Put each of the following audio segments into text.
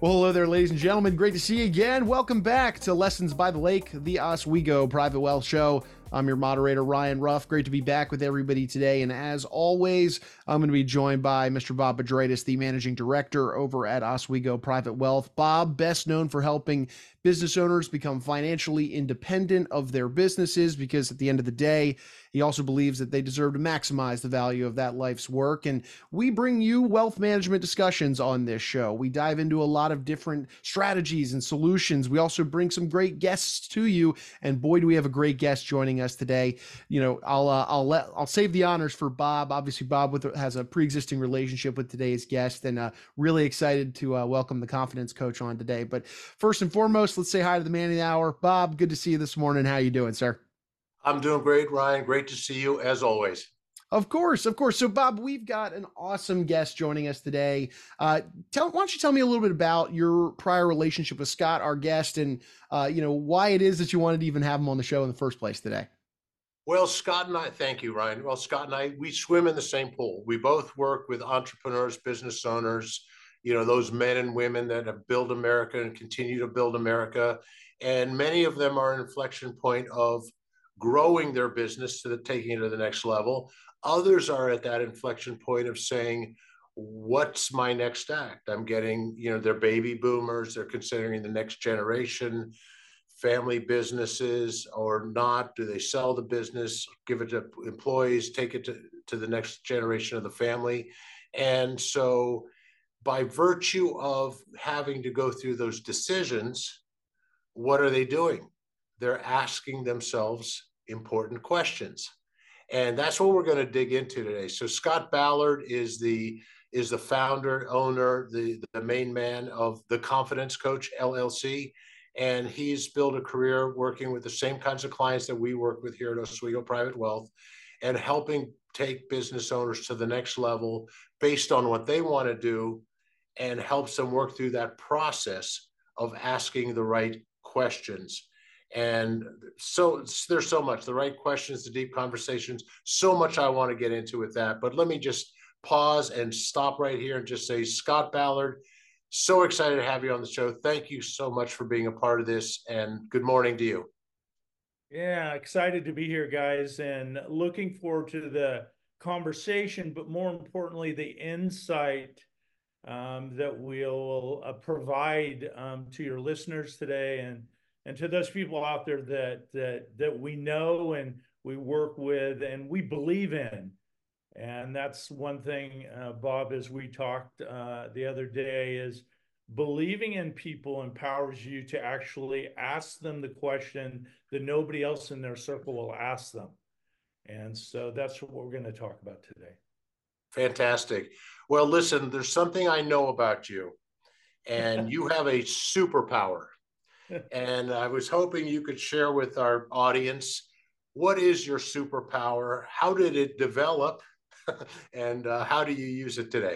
Well, hello there, ladies and gentlemen. Great to see you again. Welcome back to Lessons by the Lake, the Oswego Private Wealth Show. I'm your moderator, Ryan Ruff. Great to be back with everybody today. And as always, I'm going to be joined by Mr. Bob Pedraitis, the managing director over at Oswego Private Wealth. Bob, best known for helping business owners become financially independent of their businesses, because at the end of the day, he also believes that they deserve to maximize the value of that life's work. And we bring you wealth management discussions on this show. We dive into a lot of different strategies and solutions. We also bring some great guests to you. And boy, do we have a great guest joining us today. You know, I'll save the honors for Bob. Obviously, Bob has a pre-existing relationship with today's guest, and really excited to welcome the Confidence Coach on today. But first and foremost, let's say hi to the man of the hour. Bob, good to see you this morning. How you doing, sir? I'm doing great, Ryan. Great to see you as always. Of course, of course. So, Bob, we've got an awesome guest joining us today. Why don't you tell me a little bit about your prior relationship with Scott, our guest, and why it is that you wanted to even have him on the show in the first place today? Well, Scott and I, thank you, Ryan. Well, Scott and I, we swim in the same pool. We both work with entrepreneurs, business owners, those men and women that have built America and continue to build America. And many of them are an inflection point of growing their business taking it to the next level. Others are at that inflection point of saying, what's my next act? I'm getting, they're baby boomers. They're considering the next generation, family businesses or not. Do they sell the business, give it to employees, take it to the next generation of the family? And so by virtue of having to go through those decisions, what are they doing? They're asking themselves important questions. And that's what we're going to dig into today. So Scott Ballard is the founder, owner, the main man of the Confidence Coach LLC. And he's built a career working with the same kinds of clients that we work with here at Oswego Private Wealth and helping take business owners to the next level based on what they want to do, and helps them work through that process of asking the right questions. And so there's so much, the right questions, the deep conversations, so much I want to get into with that. But let me just pause and stop right here and just say, Scott Ballard, so excited to have you on the show. Thank you so much for being a part of this, and good morning to you. Yeah, excited to be here, guys, and looking forward to the conversation, but more importantly, the insight that we'll provide to your listeners today, and to those people out there that we know and we work with and we believe in. And that's one thing, Bob, as we talked the other day, is believing in people empowers you to actually ask them the question that nobody else in their circle will ask them. And so that's what we're going to talk about today. Fantastic. Well, listen, there's something I know about you, and you have a superpower. And I was hoping you could share with our audience, what is your superpower? How did it develop? And how do you use it today?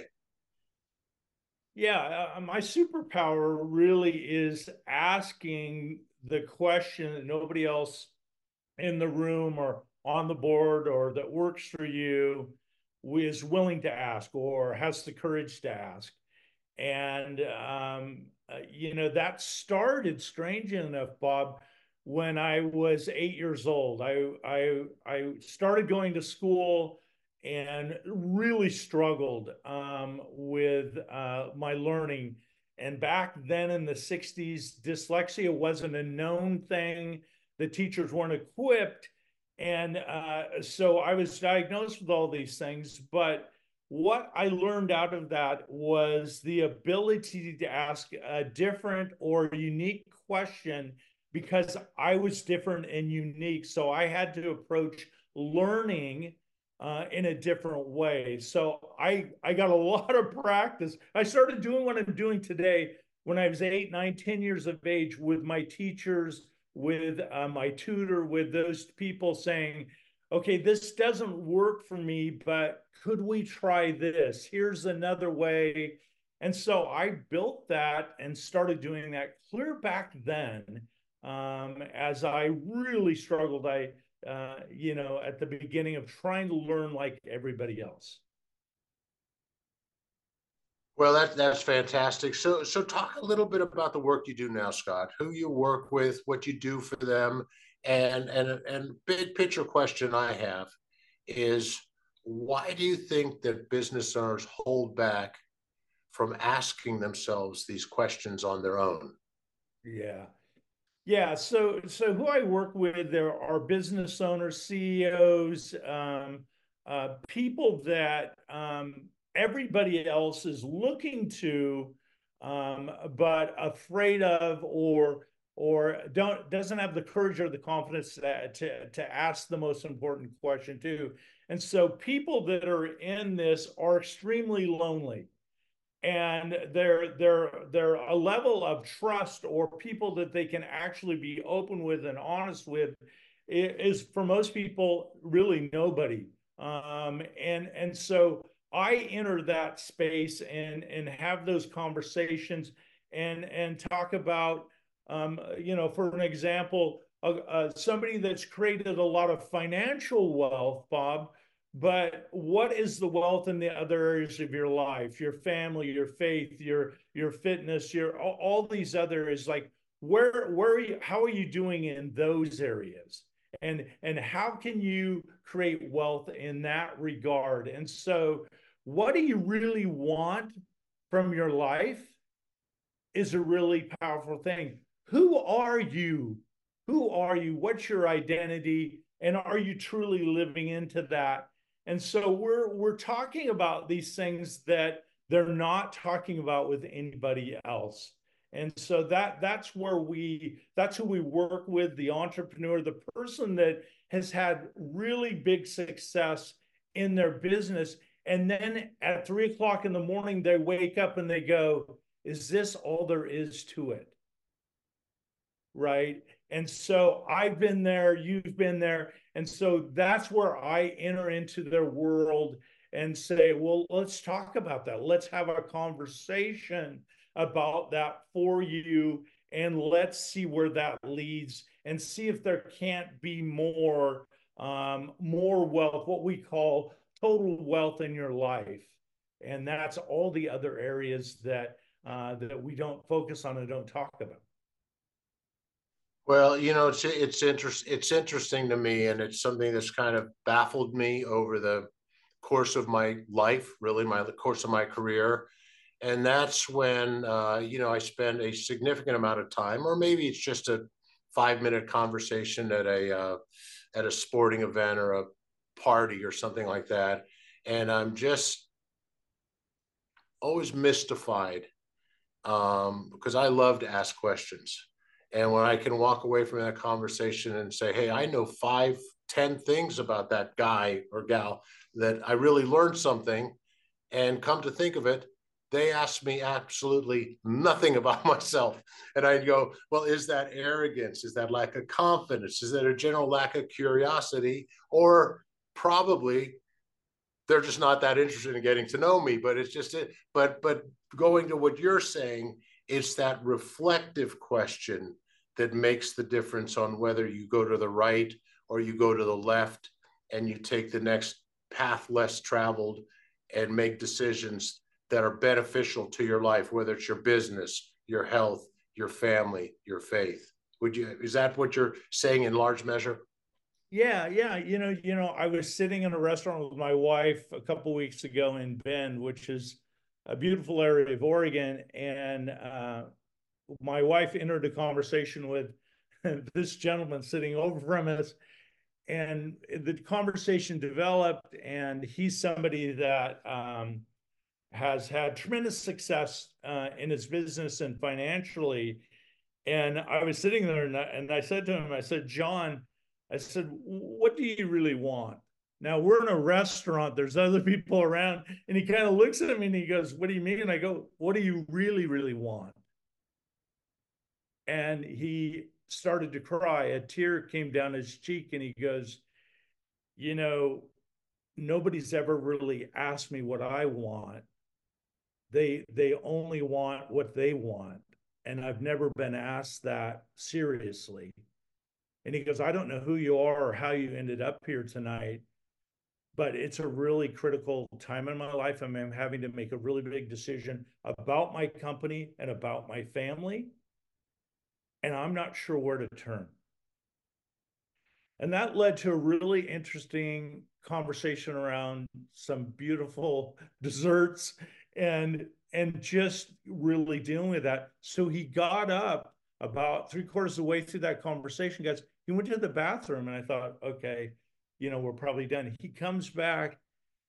Yeah, my superpower really is asking the question that nobody else in the room or on the board or that works for you is willing to ask or has the courage to ask. And, that started, strange enough, Bob, when I was 8 years old. I started going to school and really struggled with my learning. And back then in the 60s, dyslexia wasn't a known thing. The teachers weren't equipped. And so I was diagnosed with all these things. But what I learned out of that was the ability to ask a different or unique question, because I was different and unique. So I had to approach learning in a different way. So I got a lot of practice. I started doing what I'm doing today when I was 8, 9, 10 years of age, with my teachers, with my tutor, with those people saying, okay, this doesn't work for me, but could we try this? Here's another way. And so I built that and started doing that clear back then. As I really struggled, at the beginning of trying to learn like everybody else. Well, that's fantastic. So talk a little bit about the work you do now, Scott. Who you work with, what you do for them, and big picture question I have is why do you think that business owners hold back from asking themselves these questions on their own? Yeah. Yeah, so who I work with, there are business owners, CEOs, people that everybody else is looking to, but afraid of, or don't doesn't have the courage or the confidence to ask the most important question too. And so people that are in this are extremely lonely, and they're a level of trust or people that they can actually be open with and honest with is for most people really nobody. And so I enter that space and have those conversations and talk about, for an example, somebody that's created a lot of financial wealth, Bob, but what is the wealth in the other areas of your life, your family, your faith, your fitness, your all these other areas? Like where are you, how are you doing in those areas? And how can you create wealth in that regard? And so what do you really want from your life is a really powerful thing. Who are you? Who are you? What's your identity? And are you truly living into that? And so we're talking about these things that they're not talking about with anybody else. And so that's who we work with, the entrepreneur, the person that has had really big success in their business. And then at 3 o'clock in the morning, they wake up and they go, is this all there is to it? Right. And so I've been there, you've been there. And so that's where I enter into their world and say, well, let's talk about that. Let's have a conversation about that for you. And let's see where that leads and see if there can't be more wealth, what we call total wealth in your life. And that's all the other areas that we don't focus on and don't talk about. Well, it's interesting to me, and it's something that's kind of baffled me over the course of my life, really the course of my career. And that's when I spend a significant amount of time, or maybe it's just a 5 minute conversation at a sporting event or a party or something like that, and I'm just always mystified because I love to ask questions. And when I can walk away from that conversation and say, hey, I know 5, 10 things about that guy or gal that I really learned something, and come to think of it, they asked me absolutely nothing about myself. And I'd go, well, is that arrogance? Is that lack of confidence? Is that a general lack of curiosity? Or probably they're just not that interested in getting to know me. But it's just it. But going to what you're saying, it's that reflective question that makes the difference on whether you go to the right or you go to the left and you take the next path less traveled and make decisions that are beneficial to your life, whether it's your business, your health, your family, your faith. Is that what you're saying in large measure? Yeah. I was sitting in a restaurant with my wife a couple of weeks ago in Bend, which is a beautiful area of Oregon, and my wife entered a conversation with this gentleman sitting over from us, and the conversation developed, and he's somebody that has had tremendous success in his business and financially. And I was sitting there and I said to him, I said, John, I said, what do you really want? Now we're in a restaurant, there's other people around. And he kind of looks at me and he goes, what do you mean? And I go, what do you really, really want? And he started to cry. A tear came down his cheek and he goes, nobody's ever really asked me what I want. They only want what they want. And I've never been asked that seriously. And he goes, I don't know who you are or how you ended up here tonight, but it's a really critical time in my life. I'm having to make a really big decision about my company and about my family, and I'm not sure where to turn. And that led to a really interesting conversation around some beautiful desserts and just really dealing with that. So he got up about 3/4 of the way through that conversation, guys. He went to the bathroom, and I thought, okay, we're probably done. He comes back,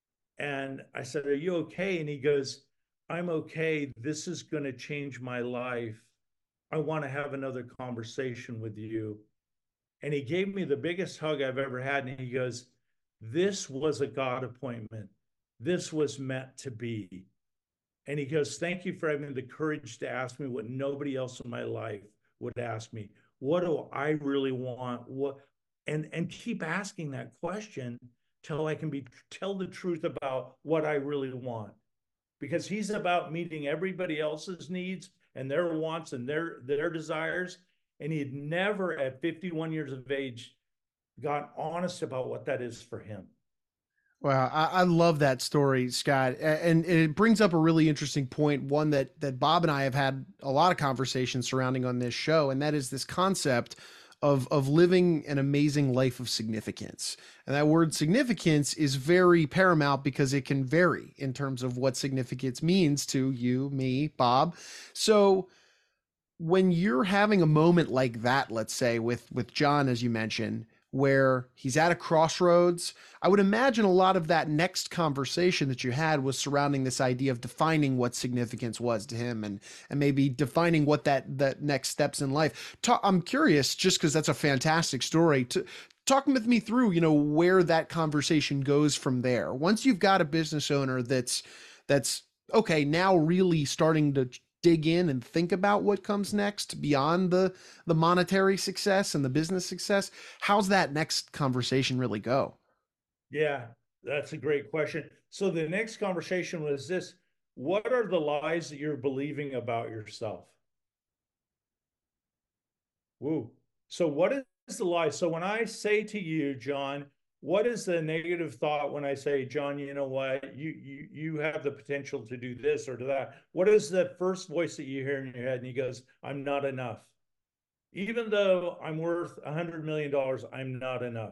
and I said, "Are you okay?" And he goes, "I'm okay. This is going to change my life. I want to have another conversation with you." And he gave me the biggest hug I've ever had. And he goes, "This was a God appointment. This was meant to be." And he goes, "Thank you for having the courage to ask me what nobody else in my life would ask me. What do I really want? And keep asking that question till I can tell the truth about what I really want." Because he's about meeting everybody else's needs and their wants and their desires. And he had never, at 51 years of age, got honest about what that is for him. Wow, I love that story, Scott, and it brings up a really interesting point, one that Bob and I have had a lot of conversations surrounding on this show, and that is this concept of living an amazing life of significance. And that word significance is very paramount because it can vary in terms of what significance means to you, me, Bob. So when you're having a moment like that, let's say with John, as you mentioned, where he's at a crossroads, I would imagine a lot of that next conversation that you had was surrounding this idea of defining what significance was to him, and maybe defining what that next steps in life. I'm curious, just because that's a fantastic story, to talk with me through, where that conversation goes from there. Once you've got a business owner that's okay, now really starting to dig in and think about what comes next beyond the monetary success and the business success, how's that next conversation really go? Yeah, that's a great question. So the next conversation was this: what are the lies that you're believing about yourself? Woo. So what is the lie? So when I say to you, John, what is the negative thought when I say, John, you know what? You have the potential to do this or to that. What is the first voice that you hear in your head? And he goes, "I'm not enough. Even though I'm worth $100 million, I'm not enough."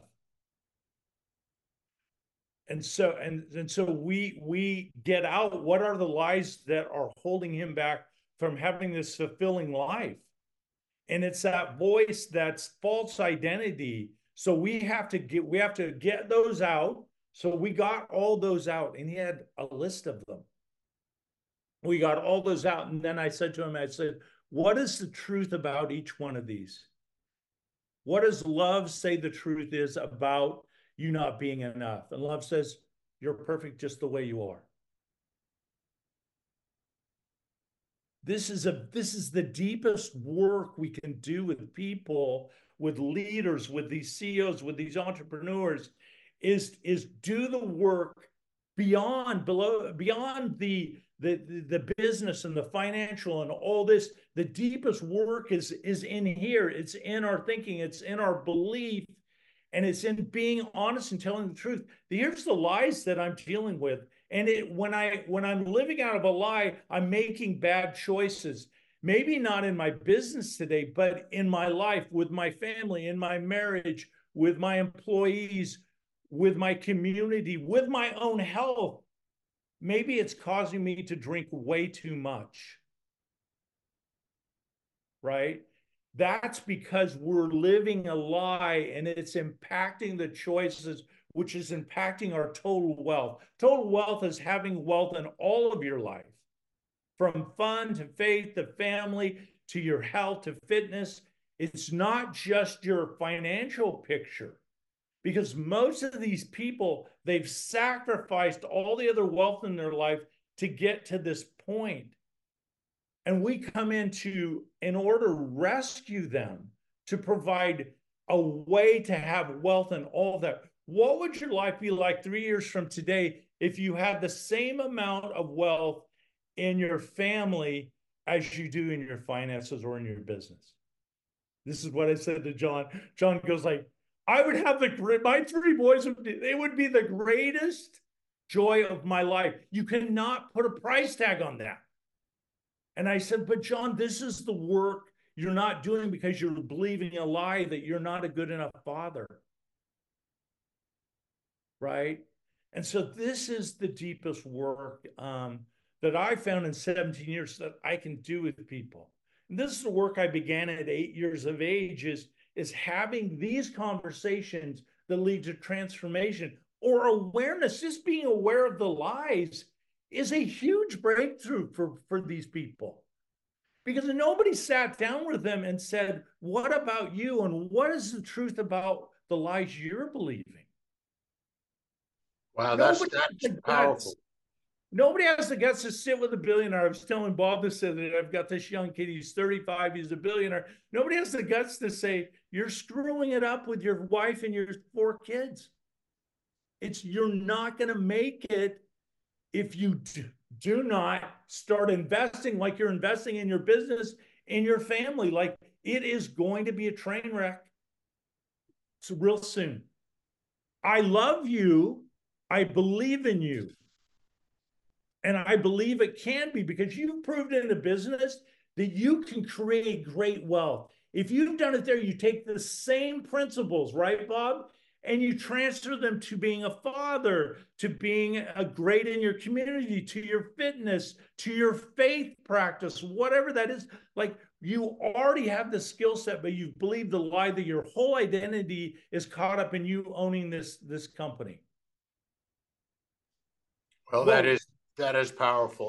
And so we get out what are the lies that are holding him back from having this fulfilling life. And it's that voice, that's false identity. So we have to get those out. So we got all those out, and he had a list of them. We got all those out. And then I said to him, I said, "What is the truth about each one of these? What does love say the truth is about you not being enough?" And love says, "You're perfect just the way you are." This is the deepest work we can do with people, with leaders, with these CEOs, with these entrepreneurs, is do the work beyond the business and the financial and all this. The deepest work is in here. It's in our thinking. It's in our belief, and it's in being honest and telling the truth. Here's the lies that I'm dealing with. And when I'm living out of a lie, I'm making bad choices. Maybe not in my business today, but in my life, with my family, in my marriage, with my employees, with my community, with my own health. Maybe it's causing me to drink way too much, right? That's because we're living a lie, and it's impacting the choices, which is impacting our total wealth. Total wealth is having wealth in all of your life, from fun to faith to family to your health to fitness. It's not just your financial picture, because most of these people, they've sacrificed all the other wealth in their life to get to this point. And we come in order to rescue them, to provide a way to have wealth and all that. What would your life be like 3 years from today if you had the same amount of wealth in your family as you do in your finances or in your business? This is what I said to John. John goes like, I would have my three boys they would be the greatest joy of my life. You cannot put a price tag on that. And I said, but John, this is the work you're not doing because you're believing a lie that you're not a good enough father. Right? And so this is the deepest work that I found in 17 years that I can do with people. And this is the work I began at 8 years of age is having these conversations that lead to transformation or awareness. Just being aware of the lies is a huge breakthrough for these people. Because nobody sat down with them and said, what about you? And what is the truth about the lies you're believing? Wow, that's powerful. Nobody has the guts to sit with a billionaire. I was telling Bob this that I've got this young kid, he's 35, he's a billionaire. Nobody has the guts to say, you're screwing it up with your wife and your 4 kids. You're not going to make it if you do not start investing like you're investing in your business, in your family. Like, it is going to be a train wreck. It's real soon. I love you. I believe in you. And I believe it can be, because you've proved in a business that you can create great wealth. If you've done it there, you take the same principles, right, Bob? And you transfer them to being a father, to being a great in your community, to your fitness, to your faith practice, whatever that is. Like, you already have the skill set, but you've believed the lie that your whole identity is caught up in you owning this company. Well, that is powerful,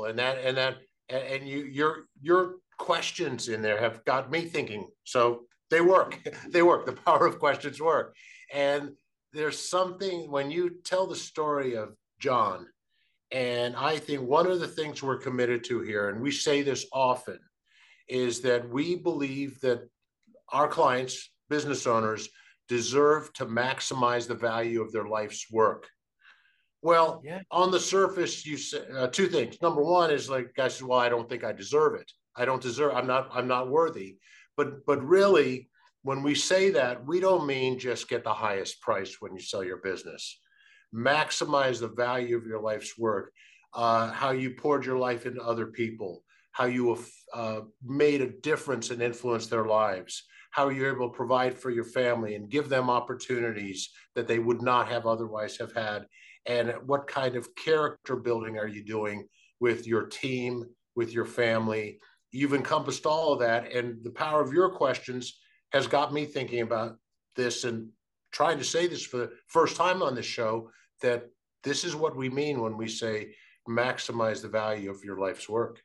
and your questions in there have got me thinking. So they work. They work. The power of questions work. And there's something when you tell the story of John, and I think one of the things we're committed to here, and we say this often, is that we believe that our clients, business owners, deserve to maximize the value of their life's work. Well, yeah. On the surface, you say 2 things. Number one is like, guy says, well, I don't think I deserve it. I'm not worthy. But really, when we say that, we don't mean just get the highest price when you sell your business. Maximize the value of your life's work, how you poured your life into other people, how you have made a difference and influenced their lives, how you're able to provide for your family and give them opportunities that they would not have otherwise have had. And what kind of character building are you doing with your team, with your family? You've encompassed all of that. And the power of your questions has got me thinking about this and trying to say this for the first time on this show, that this is what we mean when we say maximize the value of your life's work.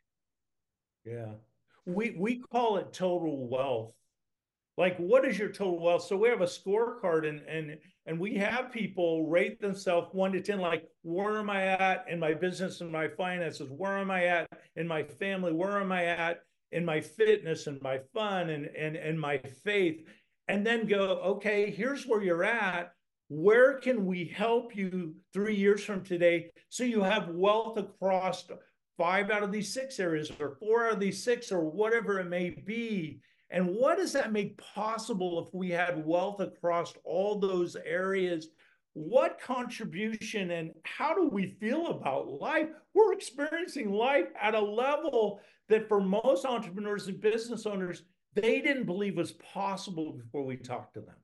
Yeah. We call it total wealth. Like, what is your total wealth? So we have a scorecard, and we have people rate themselves 1 to 10, like, where am I at in my business and my finances? Where am I at in my family? Where am I at in my fitness and my fun and my faith? And then go, okay, here's where you're at. Where can we help you 3 years from today so you have wealth across 5 out of these 6 areas, or 4 out of these 6, or whatever it may be? And what does that make possible if we had wealth across all those areas? What contribution and how do we feel about life? We're experiencing life at a level that for most entrepreneurs and business owners, they didn't believe was possible before we talked to them.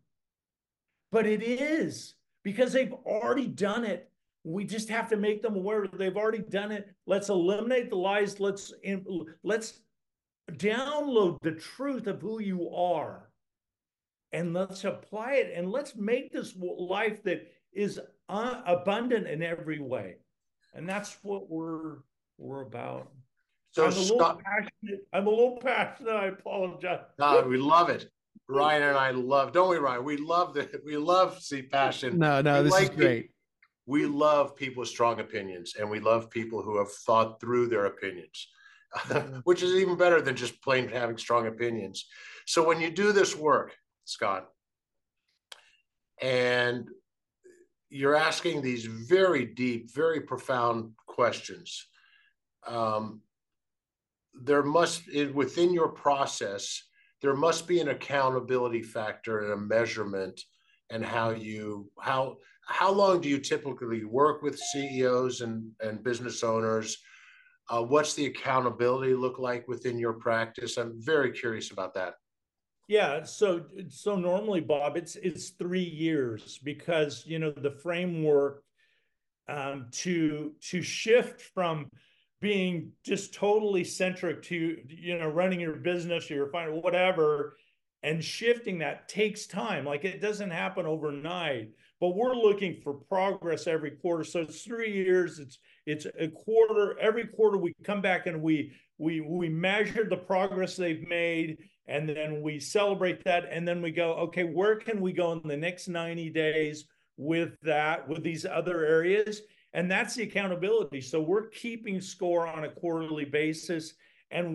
But it is, because they've already done it. We just have to make them aware that they've already done it. Let's eliminate the lies. Let's download the truth of who you are, and let's apply it, and let's make this life that is abundant in every way. And that's what we're about. So I'm a little passionate. I apologize. No, we love it. Ryan and I don't we, Ryan? We love the passion. No, this is great. We love people with strong opinions, and we love people who have thought through their opinions. Which is even better than just plain having strong opinions. So when you do this work, Scott, and you're asking these very deep, very profound questions, within your process, there must be an accountability factor and a measurement and how long do you typically work with CEOs and business owners? What's the accountability look like within your practice? I'm very curious about that. Yeah, so normally, Bob, it's 3 years because the framework to shift from being just totally centric to running your business or your finance, whatever, and shifting that takes time. Like it doesn't happen overnight, but we're looking for progress every quarter. So it's 3 years. It's a quarter. Every quarter we come back and we measure the progress they've made, and then we celebrate that, and then we go, okay, where can we go in the next 90 days with these other areas? And that's the accountability. So we're keeping score on a quarterly basis, and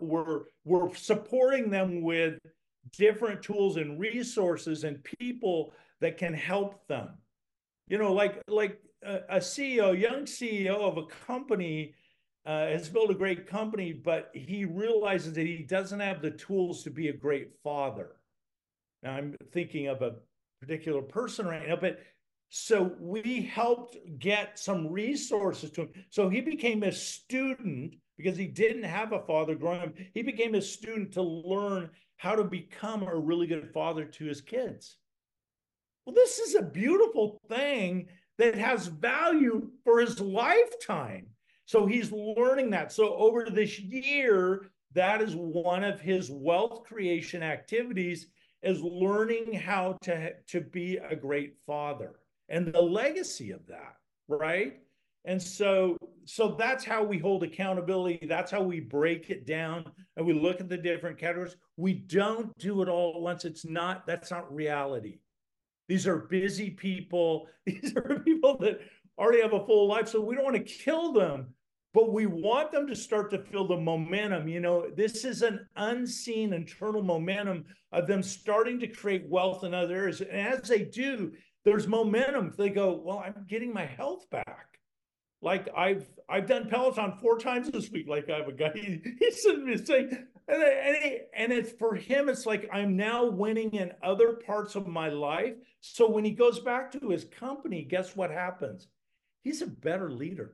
we're supporting them with different tools and resources and people that can help them. Like a CEO, young CEO of a company has built a great company, but he realizes that he doesn't have the tools to be a great father. Now, I'm thinking of a particular person right now, but so we helped get some resources to him. So he became a student because he didn't have a father growing up. He became a student to learn how to become a really good father to his kids. Well, this is a beautiful thing that has value for his lifetime. So he's learning that. So over this year, that is one of his wealth creation activities, is learning how to be a great father and the legacy of that, right? And so that's how we hold accountability. That's how we break it down, and we look at the different categories. We don't do it all at once. That's not reality. These are busy people. These are people that already have a full life. So we don't want to kill them, but we want them to start to feel the momentum. This is an unseen internal momentum of them starting to create wealth in other areas. And as they do, there's momentum. They go, well, I'm getting my health back. Like I've done Peloton 4 times this week. Like I have a guy, he's saying, and it's for him, it's like I'm now winning in other parts of my life. So when he goes back to his company, guess what happens? He's a better leader.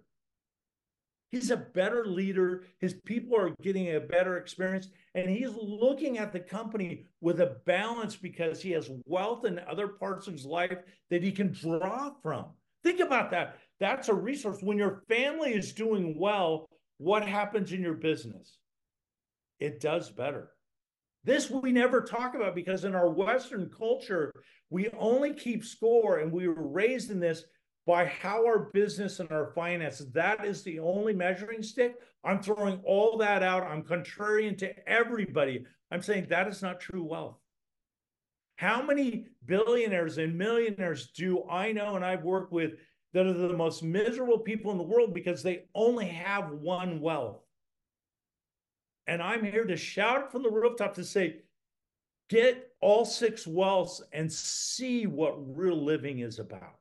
He's a better leader. His people are getting a better experience, and he's looking at the company with a balance because he has wealth in other parts of his life that he can draw from. Think about that. That's a resource. When your family is doing well, what happens in your business? It does better. This we never talk about because in our Western culture, we only keep score, and we were raised in this by how our business and our finances, that is the only measuring stick. I'm throwing all that out. I'm contrarian to everybody. I'm saying that is not true wealth. How many billionaires and millionaires do I know and I've worked with that are the most miserable people in the world because they only have one wealth? And I'm here to shout from the rooftop to say, get all 6 wealths and see what real living is about.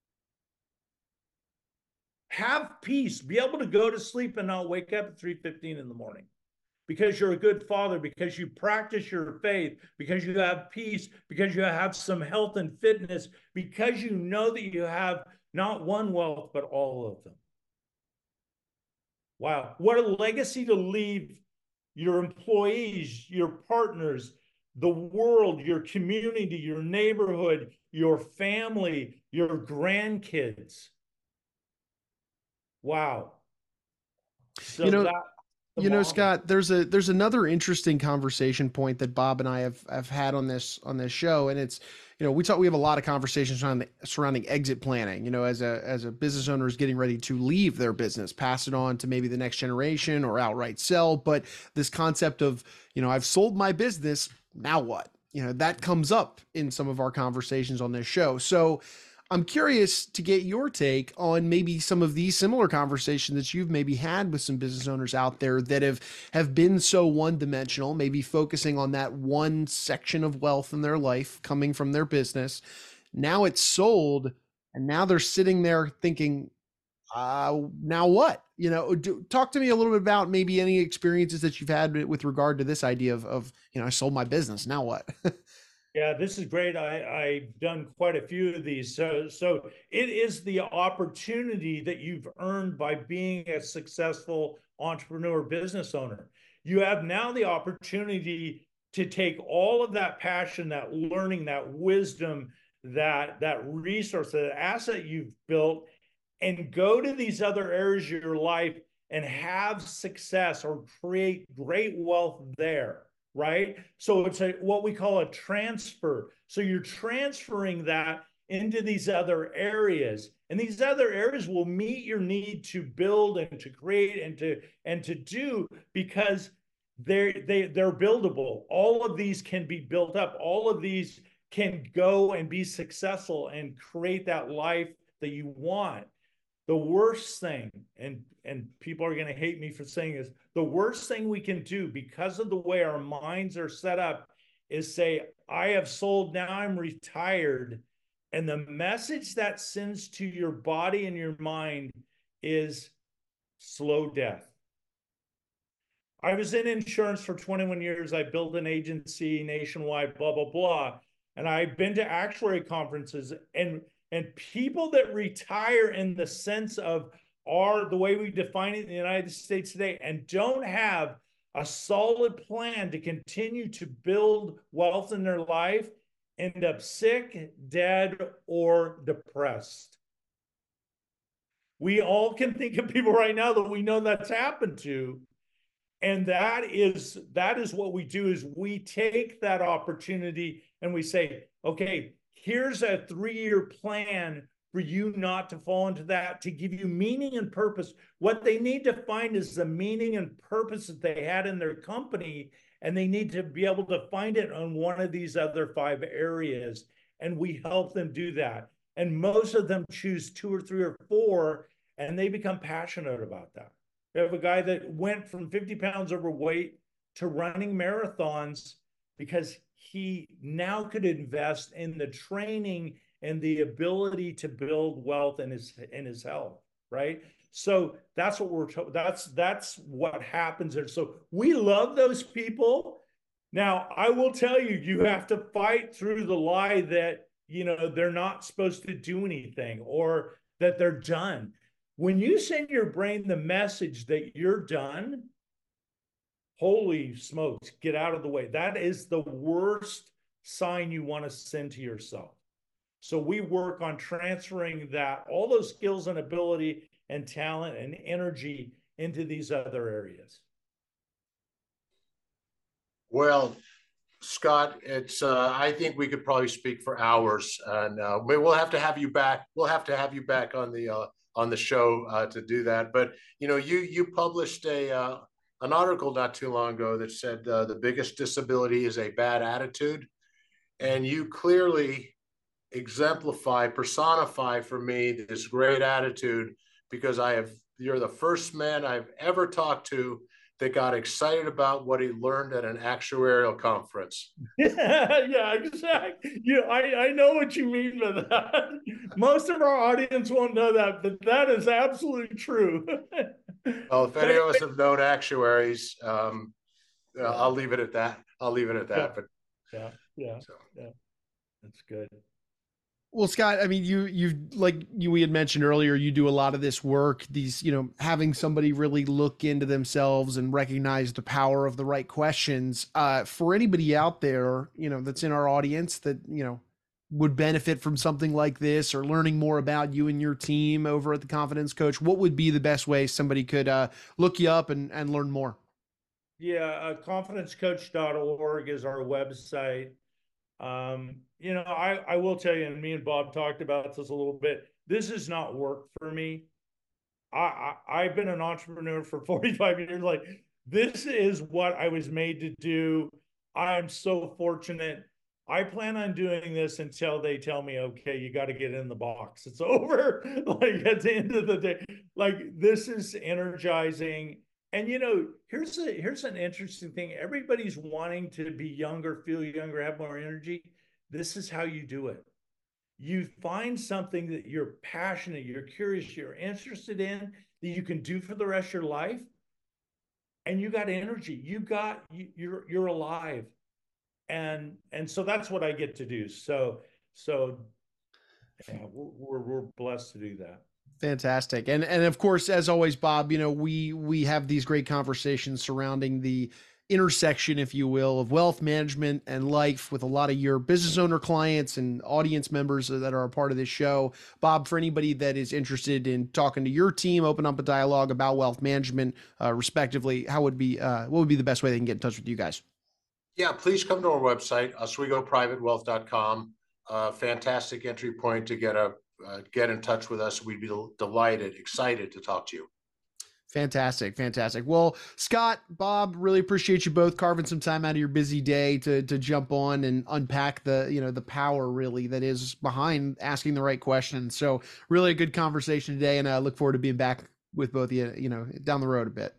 Have peace, be able to go to sleep and not wake up at 3:15 in the morning because you're a good father, because you practice your faith, because you have peace, because you have some health and fitness, because you know that you have not one wealth, but all of them. Wow. What a legacy to leave your employees, your partners, the world, your community, your neighborhood, your family, your grandkids. Wow. So Scott, there's another interesting conversation point that Bob and I have had on this show, and it's, we have a lot of conversations surrounding exit planning, as a business owner is getting ready to leave their business, pass it on to maybe the next generation or outright sell. But this concept of, I've sold my business, now what? That comes up in some of our conversations on this show. So I'm curious to get your take on maybe some of these similar conversations that you've maybe had with some business owners out there that have been so one-dimensional, maybe focusing on that one section of wealth in their life coming from their business. Now it's sold, and now they're sitting there thinking, now what? Talk to me a little bit about maybe any experiences that you've had with regard to this idea of I sold my business, now what? Yeah, this is great. I've done quite a few of these. So it is the opportunity that you've earned by being a successful entrepreneur business owner. You have now the opportunity to take all of that passion, that learning, that wisdom, that resource, that asset you've built, and go to these other areas of your life and have success or create great wealth there, right? So it's what we call a transfer. So you're transferring that into these other areas, and these other areas will meet your need to build and to create and to do, because they're buildable. All of these can be built up. All of these can go and be successful and create that life that you want. The worst thing, and people are going to hate me for saying this, the worst thing we can do because of the way our minds are set up is say, I have sold, now I'm retired. And the message that sends to your body and your mind is slow death. I was in insurance for 21 years. I built an agency nationwide, blah, blah, blah. And I've been to actuary conferences, and people that retire in the sense of the way we define it in the United States today and don't have a solid plan to continue to build wealth in their life end up sick, dead, or depressed. We all can think of people right now that we know that's happened to. And that is what we do, is we take that opportunity and we say, okay, here's a 3-year plan for you not to fall into that, to give you meaning and purpose. What they need to find is the meaning and purpose that they had in their company, and they need to be able to find it on one of these other 5 areas. And we help them do that. And most of them choose 2 or 3 or 4, and they become passionate about that. We have a guy that went from 50 pounds overweight to running marathons because he now could invest in the training and the ability to build wealth in his health, right? So that's what that's what happens there. So we love those people. Now, I will tell you, you have to fight through the lie that, they're not supposed to do anything or that they're done. When you send your brain the message that you're done, holy smokes, get out of the way. That is the worst sign you want to send to yourself. So we work on transferring all those skills and ability and talent and energy into these other areas. Well, Scott, it's I think we could probably speak for hours, and we'll have to have you back. We'll have to have you back on the show to do that. But you published an article not too long ago that said the biggest disability is a bad attitude, and you clearly personify for me this great attitude, because you're the first man I've ever talked to that got excited about what he learned at an actuarial conference. Yeah, exactly. I know what you mean by that. Most of our audience won't know that, but that is absolutely true. Well, if any of us have known actuaries, I'll leave it at that. Yeah, But yeah, so. yeah. That's good. Well, Scott, I mean, we had mentioned earlier, you do a lot of this work, these, having somebody really look into themselves and recognize the power of the right questions. For anybody out there, that's in our audience that, would benefit from something like this or learning more about you and your team over at the Confidence Coach, what would be the best way somebody could look you up and learn more? Yeah, confidencecoach.org is our website. I will tell you, and me and Bob talked about this a little bit. This is not work for me. I've been an entrepreneur for 45 years. Like, this is what I was made to do. I'm so fortunate. I plan on doing this until they tell me, okay, you got to get in the box. It's over. Like, at the end of the day, like, this is energizing. And here's an interesting thing. Everybody's wanting to be younger, feel younger, have more energy. This is how you do it. You find something that you're passionate, you're curious, you're interested in, that you can do for the rest of your life, and you got energy. You're alive. and so that's what I get to do. So yeah, we're blessed to do that. Fantastic. And of course, as always, Bob, we have these great conversations surrounding the intersection, if you will, of wealth management and life with a lot of your business owner clients and audience members that are a part of this show. Bob, for anybody that is interested in talking to your team, open up a dialogue about wealth management, respectively, what would be the best way they can get in touch with you guys? Yeah, please come to our website, oswegoprivatewealth.com. Fantastic entry point to get in touch with us. We'd be delighted, excited to talk to you. Fantastic. Well, Scott, Bob, really appreciate you both carving some time out of your busy day to jump on and unpack the power really that is behind asking the right questions. So really a good conversation today, and I look forward to being back with both of you, down the road a bit.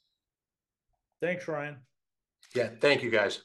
Thanks, Ryan. Yeah, thank you guys.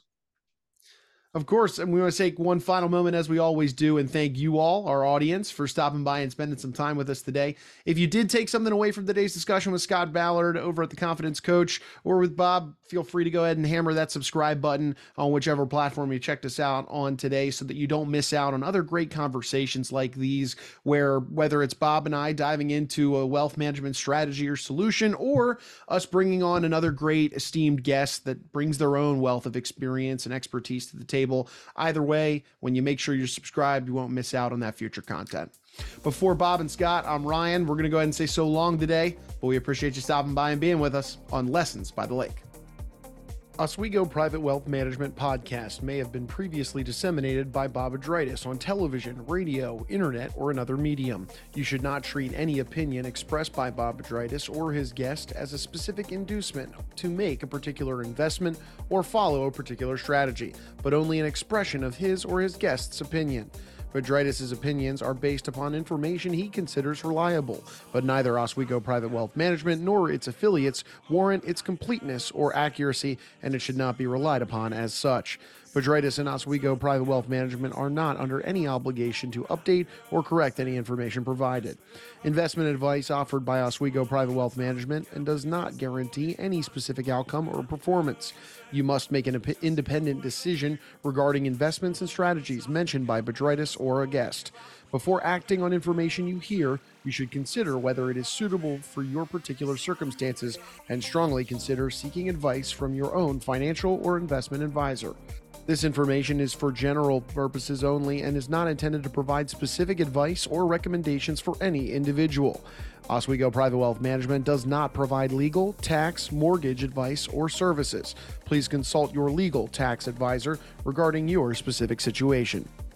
Of course, and we want to take one final moment, as we always do, and thank you all, our audience, for stopping by and spending some time with us today. If you did take something away from today's discussion with Scott Ballard over at The Confidence Coach or with Bob, feel free to go ahead and hammer that subscribe button on whichever platform you checked us out on today so that you don't miss out on other great conversations like these, where whether it's Bob and I diving into a wealth management strategy or solution, or us bringing on another great esteemed guest that brings their own wealth of experience and expertise to the table. Either way, when you make sure you're subscribed, you won't miss out on that future content. Before Bob and Scott, I'm Ryan. We're going to go ahead and say so long today, but we appreciate you stopping by and being with us on Lessons by the Lake. Oswego Private Wealth Management podcast may have been previously disseminated by Bob Adritis on television, radio, internet, or another medium. You should not treat any opinion expressed by Bob Adritis or his guest as a specific inducement to make a particular investment or follow a particular strategy, but only an expression of his or his guest's opinion. Adritis' opinions are based upon information he considers reliable, but neither Oswego Private Wealth Management nor its affiliates warrant its completeness or accuracy, and it should not be relied upon as such. Adritis and Oswego Private Wealth Management are not under any obligation to update or correct any information provided. Investment advice offered by Oswego Private Wealth Management and does not guarantee any specific outcome or performance. You must make an independent decision regarding investments and strategies mentioned by Adritis or a guest. Before acting on information you hear, you should consider whether it is suitable for your particular circumstances and strongly consider seeking advice from your own financial or investment advisor. This information is for general purposes only and is not intended to provide specific advice or recommendations for any individual. Oswego Private Wealth Management does not provide legal, tax, mortgage advice or services. Please consult your legal tax advisor regarding your specific situation.